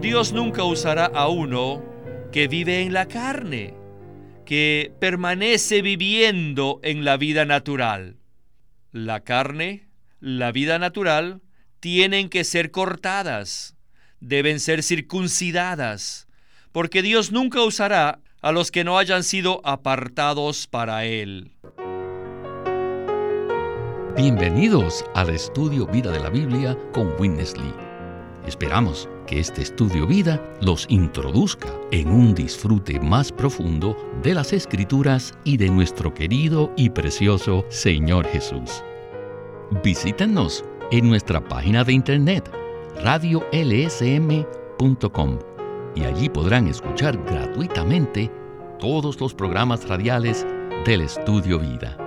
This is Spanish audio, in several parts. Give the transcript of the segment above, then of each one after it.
Dios nunca usará a uno que vive en la carne, que permanece viviendo en la vida natural. La carne, la vida natural, tienen que ser cortadas, deben ser circuncidadas, porque Dios nunca usará a los que no hayan sido apartados para Él. Bienvenidos al estudio Vida de la Biblia con Witness Lee. Esperamos que este estudio vida los introduzca en un disfrute más profundo de las Escrituras y de nuestro querido y precioso Señor Jesús. Visítenos en nuestra página de internet radiolsm.com y allí podrán escuchar gratuitamente todos los programas radiales del Estudio Vida.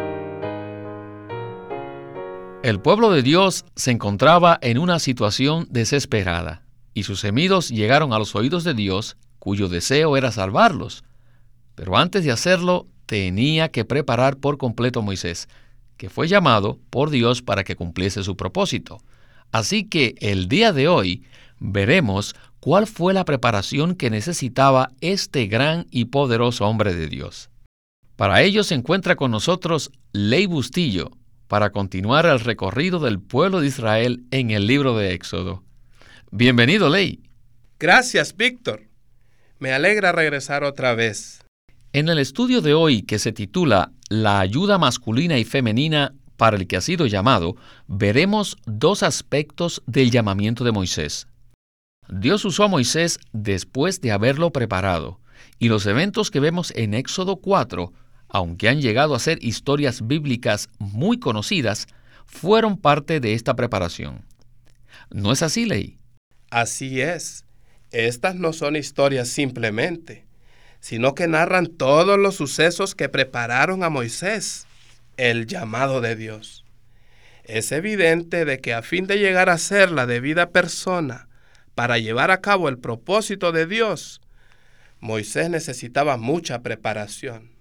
El pueblo de Dios se encontraba en una situación desesperada, y sus gemidos llegaron a los oídos de Dios, cuyo deseo era salvarlos. Pero antes de hacerlo, tenía que preparar por completo a Moisés, que fue llamado por Dios para que cumpliese su propósito. Así que el día de hoy veremos cuál fue la preparación que necesitaba este gran y poderoso hombre de Dios. Para ello se encuentra con nosotros Ley Bustillo, para continuar el recorrido del pueblo de Israel en el libro de Éxodo. Bienvenido, Ley. Gracias, Víctor. Me alegra regresar otra vez. En el estudio de hoy, que se titula La ayuda masculina y femenina para el que ha sido llamado, veremos dos aspectos del llamamiento de Moisés. Dios usó a Moisés después de haberlo preparado, y los eventos que vemos en Éxodo 4, aunque han llegado a ser historias bíblicas muy conocidas, fueron parte de esta preparación. ¿No es así, Ley? Así es. Estas no son historias simplemente, sino que narran todos los sucesos que prepararon a Moisés, el llamado de Dios. Es evidente de que a fin de llegar a ser la debida persona para llevar a cabo el propósito de Dios, Moisés necesitaba mucha preparación.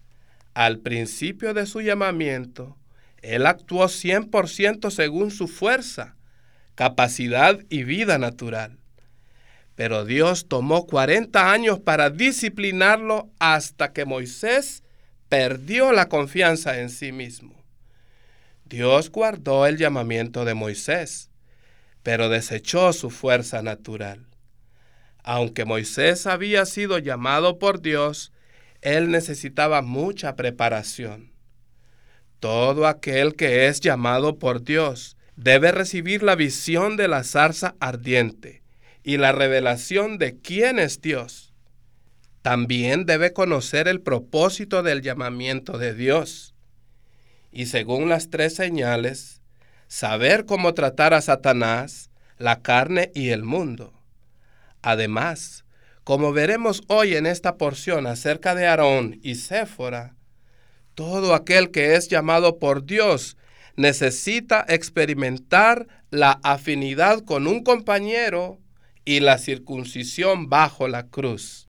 Al principio de su llamamiento, él actuó 100% según su fuerza, capacidad y vida natural. Pero Dios tomó 40 años para disciplinarlo hasta que Moisés perdió la confianza en sí mismo. Dios guardó el llamamiento de Moisés, pero desechó su fuerza natural. Aunque Moisés había sido llamado por Dios, él necesitaba mucha preparación. Todo aquel que es llamado por Dios debe recibir la visión de la zarza ardiente y la revelación de quién es Dios. También debe conocer el propósito del llamamiento de Dios. Y según las 3 señales, saber cómo tratar a Satanás, la carne y el mundo. Además, como veremos hoy en esta porción acerca de Aarón y Séfora, todo aquel que es llamado por Dios necesita experimentar la afinidad con un compañero y la circuncisión bajo la cruz.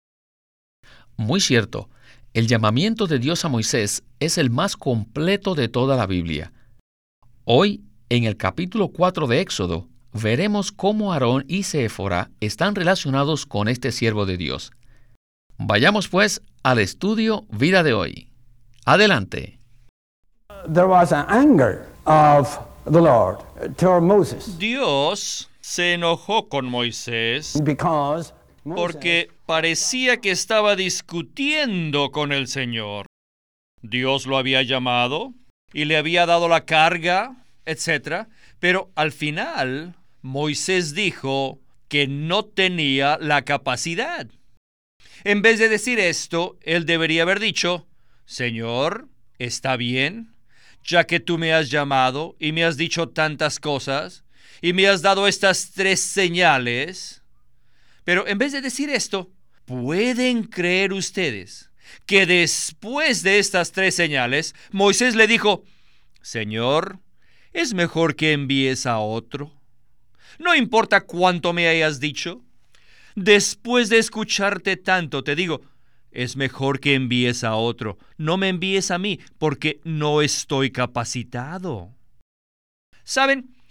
Muy cierto. El llamamiento de Dios a Moisés es el más completo de toda la Biblia. Hoy, en el capítulo 4 de Éxodo, veremos cómo Aarón y Séfora están relacionados con este siervo de Dios. Vayamos pues al estudio Vida de hoy. Adelante. There was an anger of the Lord toward Moses. Dios se enojó con Moisés Because porque parecía que estaba discutiendo con el Señor. Dios lo había llamado y le había dado la carga, etc. Pero al final, Moisés dijo que no tenía la capacidad. En vez de decir esto, él debería haber dicho: Señor, está bien, ya que tú me has llamado y me has dicho tantas cosas y me has dado estas 3 señales. Pero en vez de decir esto, ¿pueden creer ustedes que después de estas 3 señales, Moisés le dijo: Señor, es mejor que envíes a otro? No importa cuánto me hayas dicho. Después de escucharte tanto, te digo, es mejor que envíes a otro. No me envíes a mí, porque no estoy capacitado. ¿Saben?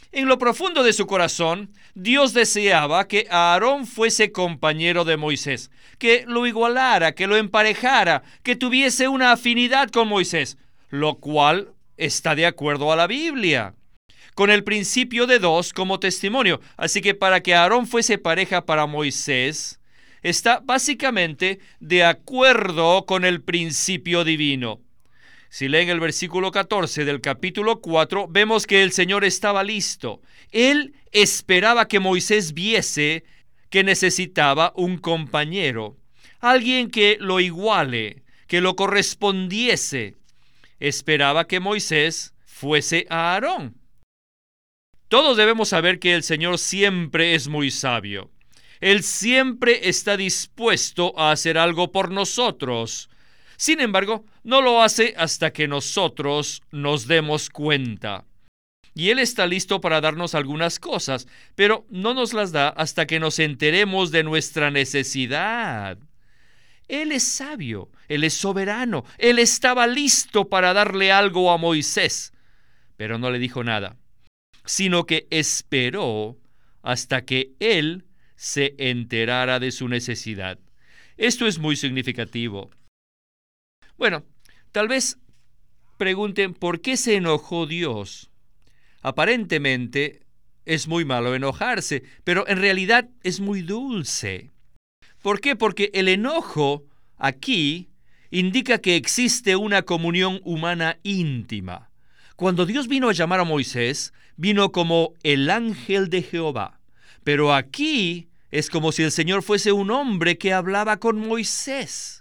En lo profundo de su corazón, Dios deseaba que Aarón fuese compañero de Moisés, que lo igualara, que lo emparejara, que tuviese una afinidad con Moisés, lo cual está de acuerdo a la Biblia, con el principio de dos como testimonio. Así que para que Aarón fuese pareja para Moisés, está básicamente de acuerdo con el principio divino. Si leen el versículo 14 del capítulo 4, vemos que el Señor estaba listo. Él esperaba que Moisés viese que necesitaba un compañero, alguien que lo iguale, que lo correspondiese. Esperaba que Moisés fuese a Aarón. Todos debemos saber que el Señor siempre es muy sabio. Él siempre está dispuesto a hacer algo por nosotros. Sin embargo, no lo hace hasta que nosotros nos demos cuenta. Y Él está listo para darnos algunas cosas, pero no nos las da hasta que nos enteremos de nuestra necesidad. Él es sabio, Él es soberano, Él estaba listo para darle algo a Moisés, pero no le dijo nada, sino que esperó hasta que Él se enterara de su necesidad. Esto es muy significativo. Bueno, tal vez pregunten por qué se enojó Dios. Aparentemente es muy malo enojarse, pero en realidad es muy dulce. ¿Por qué? Porque el enojo aquí indica que existe una comunión humana íntima. Cuando Dios vino a llamar a Moisés, vino como el ángel de Jehová. Pero aquí es como si el Señor fuese un hombre que hablaba con Moisés.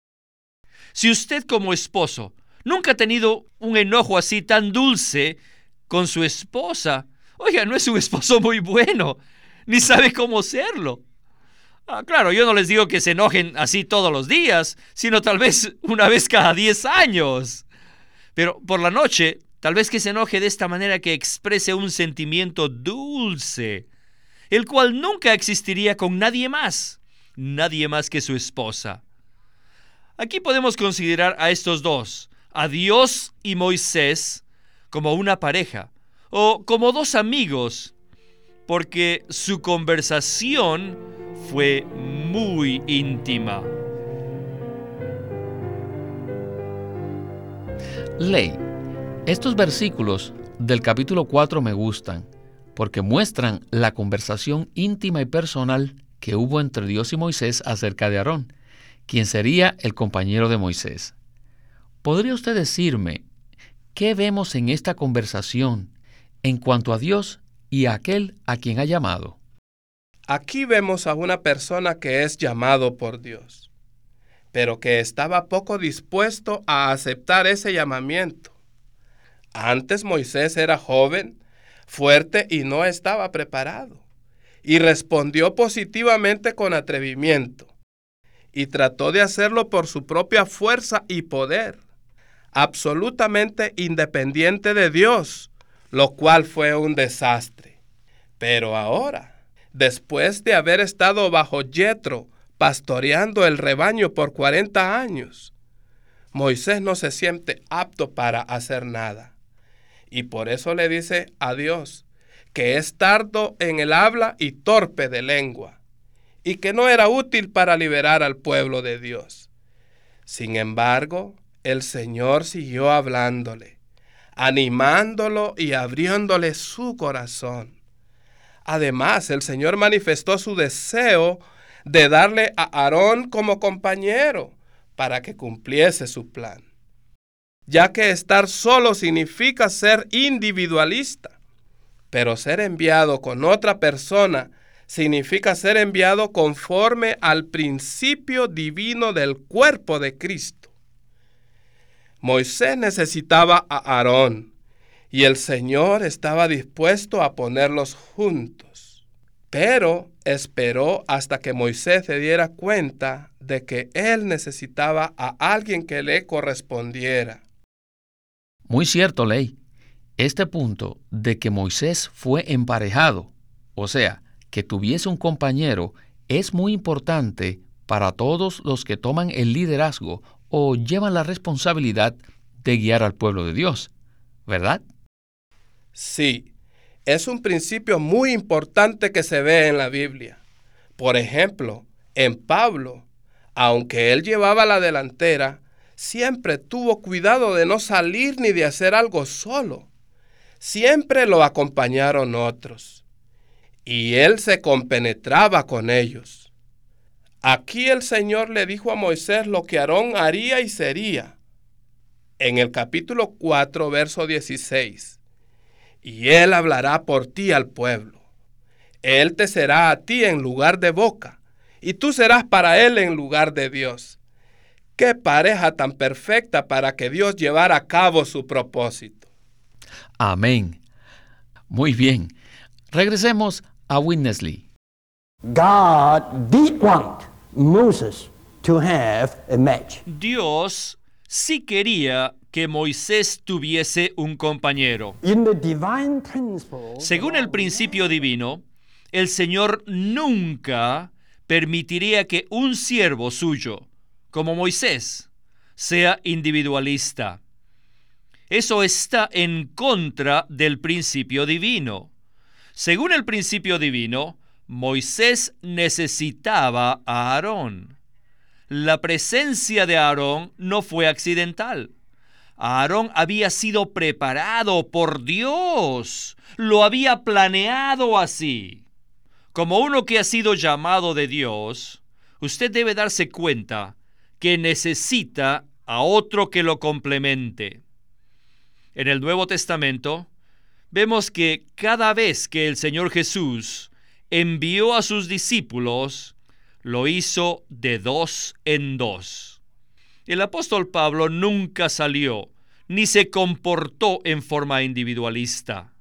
Si usted como esposo nunca ha tenido un enojo así tan dulce con su esposa, oiga, no es un esposo muy bueno, ni sabe cómo serlo. Claro, yo no les digo que se enojen así todos los días, sino tal vez una vez cada 10 años. Pero por la noche, tal vez que se enoje de esta manera que exprese un sentimiento dulce, el cual nunca existiría con nadie más que su esposa. Aquí podemos considerar a estos dos, a Dios y Moisés, como una pareja o como dos amigos, porque su conversación fue muy íntima. Ley, estos versículos del capítulo 4 me gustan, porque muestran la conversación íntima y personal que hubo entre Dios y Moisés acerca de Aarón, quien sería el compañero de Moisés. ¿Podría usted decirme qué vemos en esta conversación en cuanto a Dios y a aquel a quien ha llamado? Aquí vemos a una persona que es llamado por Dios, pero que estaba poco dispuesto a aceptar ese llamamiento. Antes Moisés era joven, fuerte y no estaba preparado, y respondió positivamente con atrevimiento, y trató de hacerlo por su propia fuerza y poder, absolutamente independiente de Dios, lo cual fue un desastre. Pero ahora, después de haber estado bajo Yetro, pastoreando el rebaño por 40 años, Moisés no se siente apto para hacer nada. Y por eso le dice a Dios que es tardo en el habla y torpe de lengua, y que no era útil para liberar al pueblo de Dios. Sin embargo, el Señor siguió hablándole, animándolo y abriéndole su corazón. Además, el Señor manifestó su deseo de darle a Aarón como compañero para que cumpliese su plan, ya que estar solo significa ser individualista, pero ser enviado con otra persona significa ser enviado conforme al principio divino del cuerpo de Cristo. Moisés necesitaba a Aarón, y el Señor estaba dispuesto a ponerlos juntos. Pero esperó hasta que Moisés se diera cuenta de que él necesitaba a alguien que le correspondiera. Muy cierto, Ley. Este punto de que Moisés fue emparejado, o sea, que tuviese un compañero, es muy importante para todos los que toman el liderazgo o llevan la responsabilidad de guiar al pueblo de Dios, ¿verdad? Sí, es un principio muy importante que se ve en la Biblia. Por ejemplo, en Pablo, aunque él llevaba la delantera, siempre tuvo cuidado de no salir ni de hacer algo solo. Siempre lo acompañaron otros, y él se compenetraba con ellos. Aquí el Señor le dijo a Moisés lo que Aarón haría y sería. En el capítulo 4, verso 16. Y él hablará por ti al pueblo. Él te será a ti en lugar de boca, y tú serás para él en lugar de Dios. ¡Qué pareja tan perfecta para que Dios llevara a cabo su propósito! Amén. Muy bien. Regresemos a Witness Lee. God did want Moses to have a match. Dios sí quería que Moisés tuviese un compañero. In the divine principle, Según el principio divino, el Señor nunca permitiría que un siervo suyo, como Moisés, sea individualista. Eso está en contra del principio divino. Según el principio divino, Moisés necesitaba a Aarón. La presencia de Aarón no fue accidental. Aarón había sido preparado por Dios. Lo había planeado así. Como uno que ha sido llamado de Dios, usted debe darse cuenta que necesita a otro que lo complemente. En el Nuevo Testamento, vemos que cada vez que el Señor Jesús envió a sus discípulos, lo hizo de 2 en 2. El apóstol Pablo nunca salió ni se comportó en forma individualista.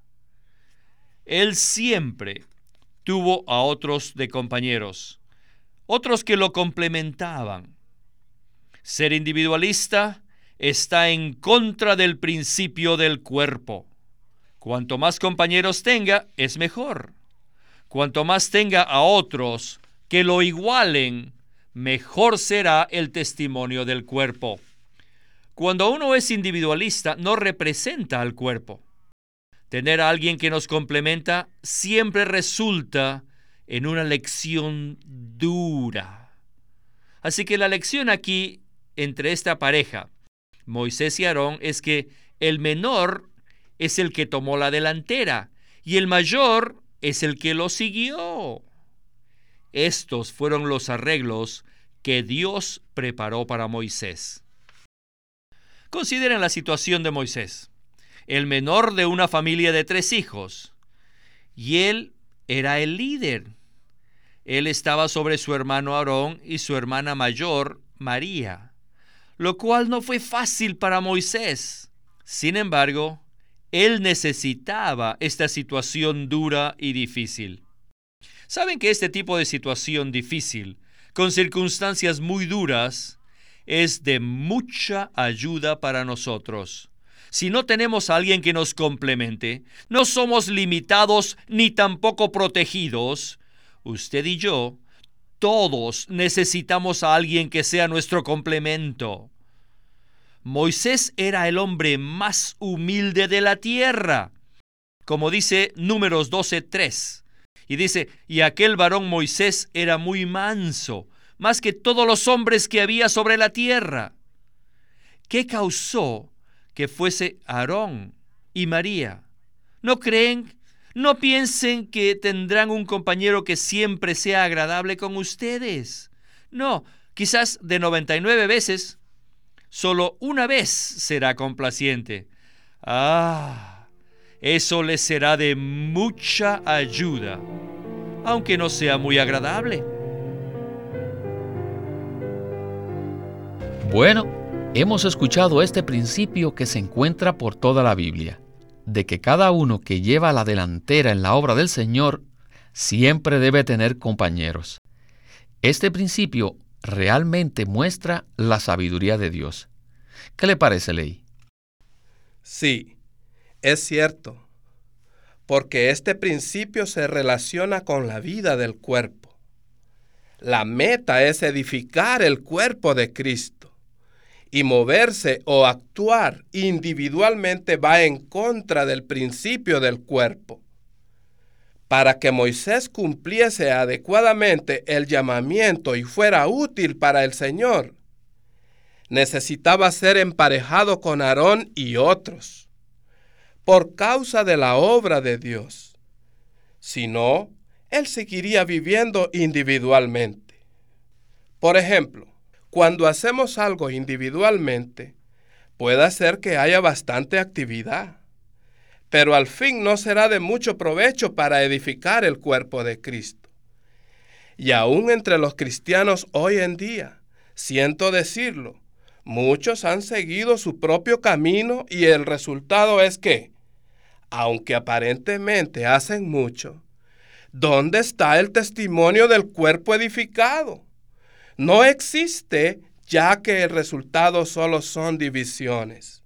Él siempre tuvo a otros de compañeros, otros que lo complementaban. Ser individualista está en contra del principio del cuerpo. Cuanto más compañeros tenga, es mejor. Cuanto más tenga a otros que lo igualen, mejor será el testimonio del cuerpo. Cuando uno es individualista, no representa al cuerpo. Tener a alguien que nos complementa siempre resulta en una lección dura. Así que la lección aquí entre esta pareja, Moisés y Aarón, es que el menor es el que tomó la delantera y el mayor es el que lo siguió. Estos fueron los arreglos que Dios preparó para Moisés. Consideren la situación de Moisés, el menor de una familia de 3 hijos, y él era el líder. Él estaba sobre su hermano Aarón y su hermana mayor, María, lo cual no fue fácil para Moisés. Sin embargo, él necesitaba esta situación dura y difícil. ¿Saben que este tipo de situación difícil, con circunstancias muy duras, es de mucha ayuda para nosotros? Si no tenemos a alguien que nos complemente, no somos limitados ni tampoco protegidos. Usted y yo, todos necesitamos a alguien que sea nuestro complemento. Moisés era el hombre más humilde de la tierra, como dice Números 12:3. Y dice, y aquel varón Moisés era muy manso, más que todos los hombres que había sobre la tierra. ¿Qué causó que fuese Aarón y María? ¿No creen? No piensen que tendrán un compañero que siempre sea agradable con ustedes. No, quizás de 99 veces, solo una vez será complaciente. Eso les será de mucha ayuda, aunque no sea muy agradable. Bueno, hemos escuchado este principio que se encuentra por toda la Biblia, de que cada uno que lleva la delantera en la obra del Señor siempre debe tener compañeros. Este principio realmente muestra la sabiduría de Dios. ¿Qué le parece, Ley? Sí, es cierto, porque este principio se relaciona con la vida del cuerpo. La meta es edificar el cuerpo de Cristo, y moverse o actuar individualmente va en contra del principio del cuerpo. Para que Moisés cumpliese adecuadamente el llamamiento y fuera útil para el Señor, necesitaba ser emparejado con Aarón y otros, por causa de la obra de Dios. Si no, él seguiría viviendo individualmente. Por ejemplo, cuando hacemos algo individualmente, puede ser que haya bastante actividad, pero al fin no será de mucho provecho para edificar el cuerpo de Cristo. Y aún entre los cristianos hoy en día, siento decirlo, muchos han seguido su propio camino y el resultado es que, aunque aparentemente hacen mucho, ¿dónde está el testimonio del cuerpo edificado? No existe, ya que el resultado solo son divisiones.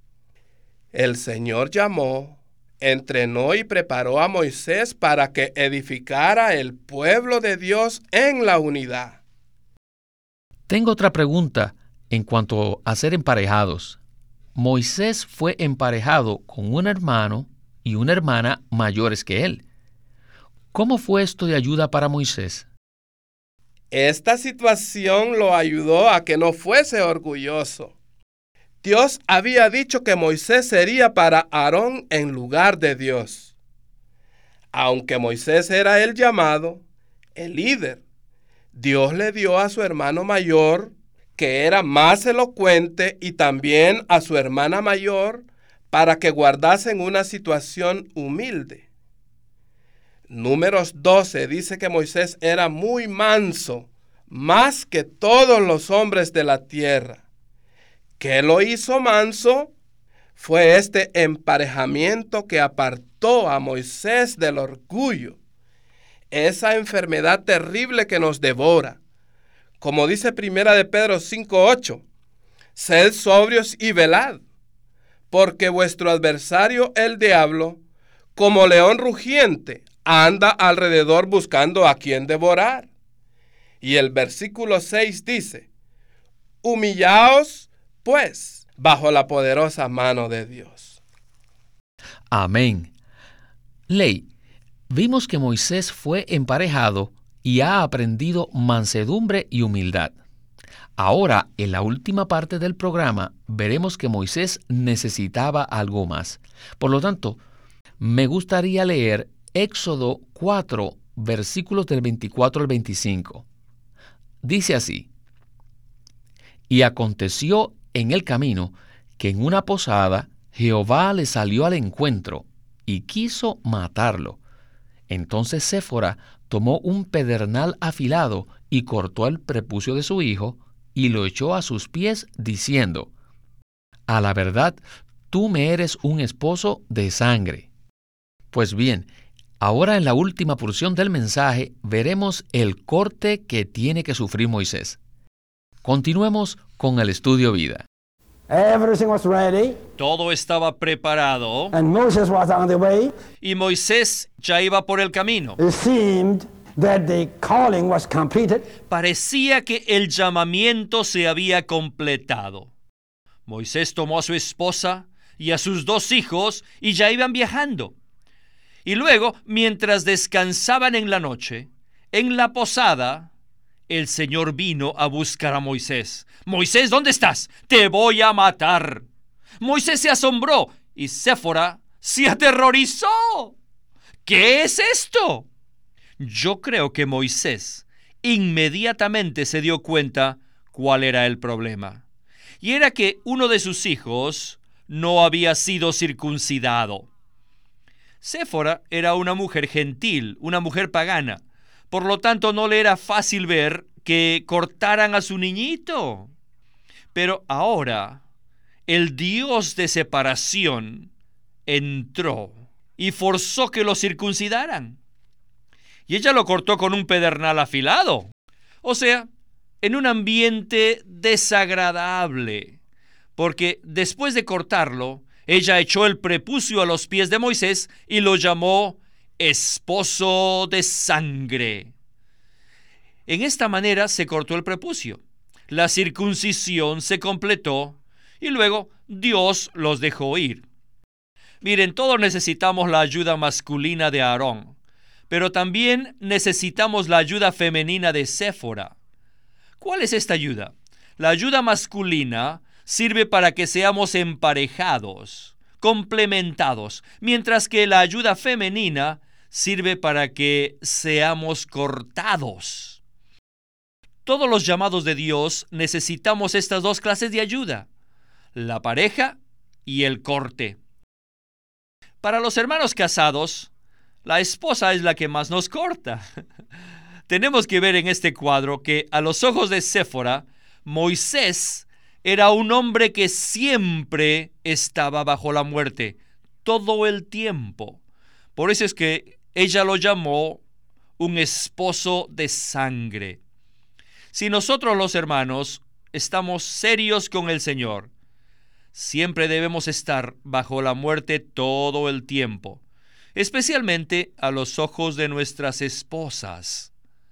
El Señor llamó, entrenó y preparó a Moisés para que edificara el pueblo de Dios en la unidad. Tengo otra pregunta en cuanto a ser emparejados. Moisés fue emparejado con un hermano y una hermana mayores que él. ¿Cómo fue esto de ayuda para Moisés? Esta situación lo ayudó a que no fuese orgulloso. Dios había dicho que Moisés sería para Aarón en lugar de Dios. Aunque Moisés era el llamado, el líder, Dios le dio a su hermano mayor, que era más elocuente, y también a su hermana mayor, para que guardasen una situación humilde. Números 12 dice que Moisés era muy manso, más que todos los hombres de la tierra. ¿Qué lo hizo manso? Fue este emparejamiento que apartó a Moisés del orgullo, esa enfermedad terrible que nos devora. Como dice 1 de Pedro 5:8, sed sobrios y velad, porque vuestro adversario el diablo, como león rugiente, anda alrededor buscando a quien devorar. Y el versículo 6 dice, humillaos, pues, bajo la poderosa mano de Dios. Amén. Ley, vimos que Moisés fue emparejado y ha aprendido mansedumbre y humildad. Ahora, en la última parte del programa, veremos que Moisés necesitaba algo más. Por lo tanto, me gustaría leer Éxodo 4, versículos del 24 al 25. Dice así: Y aconteció en el camino que en una posada Jehová le salió al encuentro y quiso matarlo. Entonces Séfora tomó un pedernal afilado y cortó el prepucio de su hijo y lo echó a sus pies, diciendo: A la verdad, tú me eres un esposo de sangre. Pues bien, ahora en la última porción del mensaje veremos el corte que tiene que sufrir Moisés. Continuemos con el estudio vida. Everything was ready, Todo estaba preparado and Moses was on the way. y Moisés ya iba por el camino. It seemed that the calling was completed. Parecía que el llamamiento se había completado. Moisés tomó a su esposa y a sus 2 hijos y ya iban viajando. Y luego, mientras descansaban en la noche, en la posada, el Señor vino a buscar a Moisés. Moisés, ¿dónde estás? Te voy a matar. Moisés se asombró y Séfora se aterrorizó. ¿Qué es esto? Yo creo que Moisés inmediatamente se dio cuenta cuál era el problema. Y era que uno de sus hijos no había sido circuncidado. Séfora era una mujer gentil, una mujer pagana. Por lo tanto, no le era fácil ver que cortaran a su niñito. Pero ahora, el Dios de separación entró y forzó que lo circuncidaran. Y ella lo cortó con un pedernal afilado. O sea, en un ambiente desagradable. Porque después de cortarlo, ella echó el prepucio a los pies de Moisés y lo llamó esposo de sangre. En esta manera se cortó el prepucio. La circuncisión se completó y luego Dios los dejó ir. Miren, todos necesitamos la ayuda masculina de Aarón, pero también necesitamos la ayuda femenina de Séfora. ¿Cuál es esta ayuda? La ayuda masculina sirve para que seamos emparejados, complementados, mientras que la ayuda femenina sirve para que seamos cortados. Todos los llamados de Dios necesitamos estas dos clases de ayuda, la pareja y el corte. Para los hermanos casados, la esposa es la que más nos corta. Tenemos que ver en este cuadro que a los ojos de Séfora, Moisés era un hombre que siempre estaba bajo la muerte, todo el tiempo. Por eso es que ella lo llamó un esposo de sangre. Si nosotros los hermanos estamos serios con el Señor, siempre debemos estar bajo la muerte todo el tiempo, especialmente a los ojos de nuestras esposas.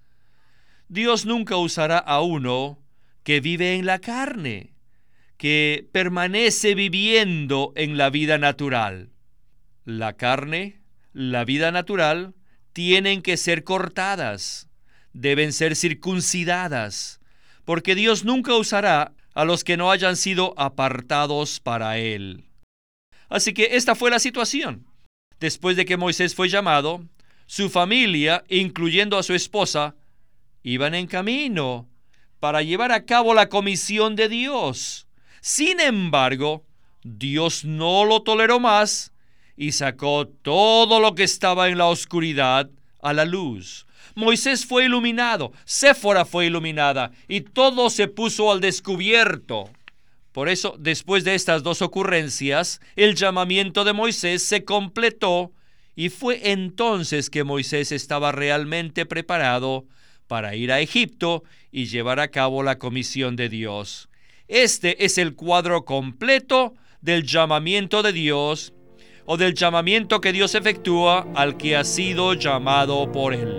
Dios nunca usará a uno que vive en la carne, que permanece viviendo en la vida natural. La carne, la vida natural, tienen que ser cortadas, deben ser circuncidadas, porque Dios nunca usará a los que no hayan sido apartados para Él. Así que esta fue la situación. Después de que Moisés fue llamado, su familia, incluyendo a su esposa, iban en camino para llevar a cabo la comisión de Dios. Sin embargo, Dios no lo toleró más y sacó todo lo que estaba en la oscuridad a la luz. Moisés fue iluminado, Séfora fue iluminada y todo se puso al descubierto. Por eso, después de estas dos ocurrencias, el llamamiento de Moisés se completó y fue entonces que Moisés estaba realmente preparado para ir a Egipto y llevar a cabo la comisión de Dios. Este es el cuadro completo del llamamiento de Dios o del llamamiento que Dios efectúa al que ha sido llamado por Él.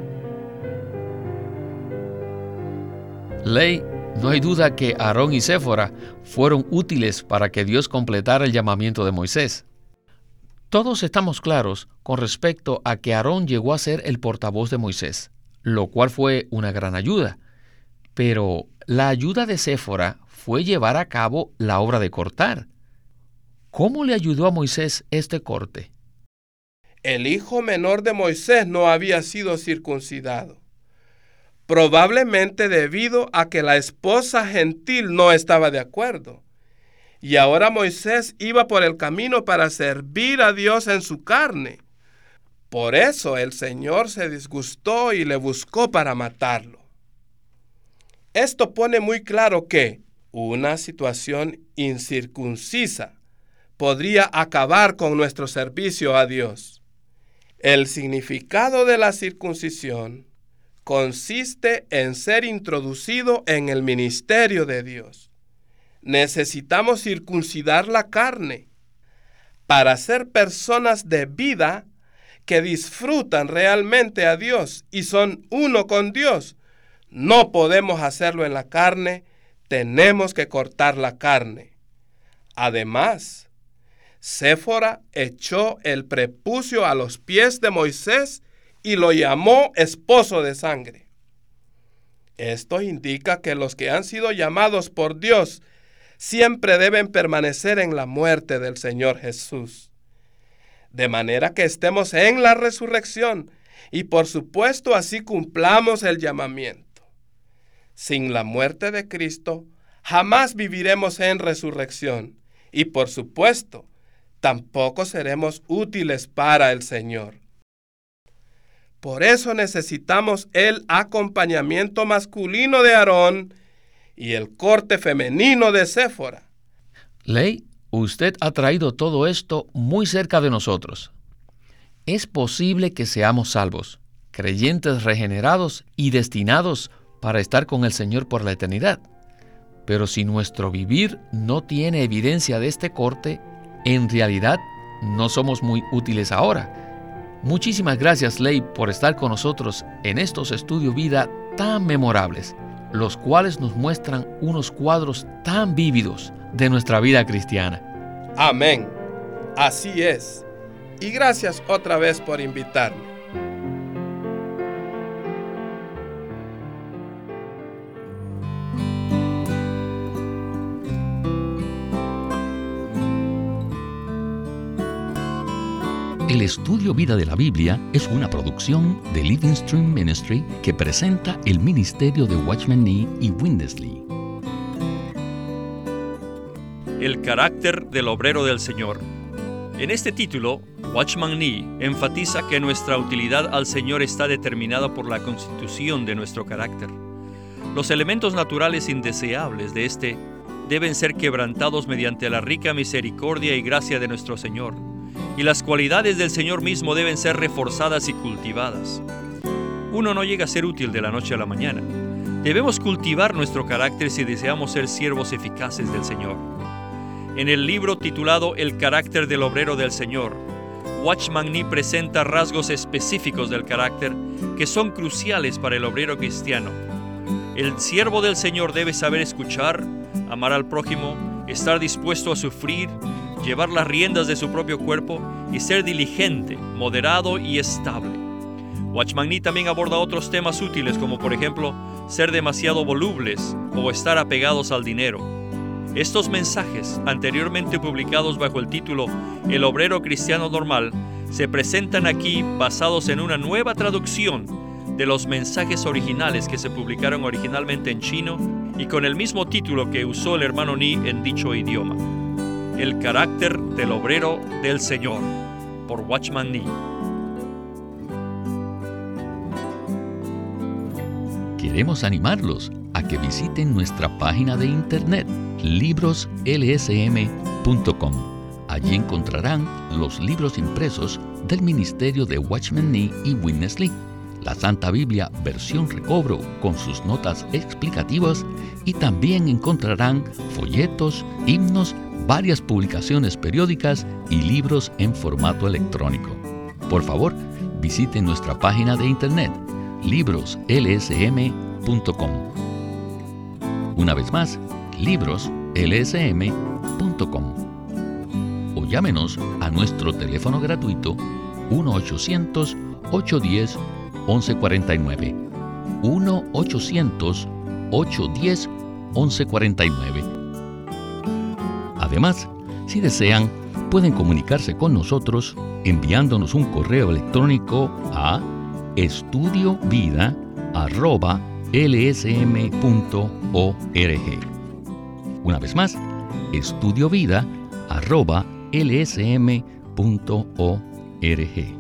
Ley, no hay duda que Aarón y Séfora fueron útiles para que Dios completara el llamamiento de Moisés. Todos estamos claros con respecto a que Aarón llegó a ser el portavoz de Moisés, lo cual fue una gran ayuda. Pero la ayuda de Séfora fue llevar a cabo la obra de cortar. ¿Cómo le ayudó a Moisés este corte? El hijo menor de Moisés no había sido circuncidado, probablemente debido a que la esposa gentil no estaba de acuerdo. Y ahora Moisés iba por el camino para servir a Dios en su carne. Por eso el Señor se disgustó y le buscó para matarlo. Esto pone muy claro que una situación incircuncisa podría acabar con nuestro servicio a Dios. El significado de la circuncisión consiste en ser introducido en el ministerio de Dios. Necesitamos circuncidar la carne para ser personas de vida que disfrutan realmente a Dios y son uno con Dios. No podemos hacerlo en la carne, tenemos que cortar la carne. Además, Séfora echó el prepucio a los pies de Moisés y lo llamó esposo de sangre. Esto indica que los que han sido llamados por Dios siempre deben permanecer en la muerte del Señor Jesús, de manera que estemos en la resurrección y por supuesto así cumplamos el llamamiento. Sin la muerte de Cristo, jamás viviremos en resurrección y por supuesto, tampoco seremos útiles para el Señor. Por eso necesitamos el acompañamiento masculino de Aarón y el corte femenino de Séfora. Ley, usted ha traído todo esto muy cerca de nosotros. Es posible que seamos salvos, creyentes regenerados y destinados para estar con el Señor por la eternidad. Pero si nuestro vivir no tiene evidencia de este corte, en realidad no somos muy útiles ahora. Muchísimas gracias, Ley, por estar con nosotros en estos estudios vida tan memorables, los cuales nos muestran unos cuadros tan vívidos de nuestra vida cristiana. Amén. Así es. Y gracias otra vez por invitarme. El Estudio Vida de la Biblia es una producción de Living Stream Ministry que presenta el ministerio de Watchman Nee y Winnesley. El carácter del obrero del Señor. En este título, Watchman Nee enfatiza que nuestra utilidad al Señor está determinada por la constitución de nuestro carácter. Los elementos naturales indeseables de este deben ser quebrantados mediante la rica misericordia y gracia de nuestro Señor, y las cualidades del Señor mismo deben ser reforzadas y cultivadas. Uno no llega a ser útil de la noche a la mañana. Debemos cultivar nuestro carácter si deseamos ser siervos eficaces del Señor. En el libro titulado El carácter del obrero del Señor, Watchman Nee presenta rasgos específicos del carácter que son cruciales para el obrero cristiano. El siervo del Señor debe saber escuchar, amar al prójimo, estar dispuesto a sufrir, llevar las riendas de su propio cuerpo y ser diligente, moderado y estable. Watchman Nee también aborda otros temas útiles como por ejemplo ser demasiado volubles o estar apegados al dinero. Estos mensajes, anteriormente publicados bajo el título El obrero cristiano normal, se presentan aquí basados en una nueva traducción de los mensajes originales que se publicaron originalmente en chino y con el mismo título que usó el hermano Nee en dicho idioma. El carácter del obrero del Señor, por Watchman Nee. Queremos animarlos a que visiten nuestra página de internet, libroslsm.com. Allí encontrarán los libros impresos del ministerio de Watchman Nee y Winnesley, la Santa Biblia versión recobro con sus notas explicativas, y también encontrarán folletos, himnos, varias publicaciones periódicas y libros en formato electrónico. Por favor, visiten nuestra página de internet, libroslsm.com. Una vez más, libroslsm.com. O llámenos a nuestro teléfono gratuito 1-800-810-1149. 1-800-810-1149. Además, si desean, pueden comunicarse con nosotros enviándonos un correo electrónico a estudiovida@lsm.org. Una vez más, estudiovida@lsm.org.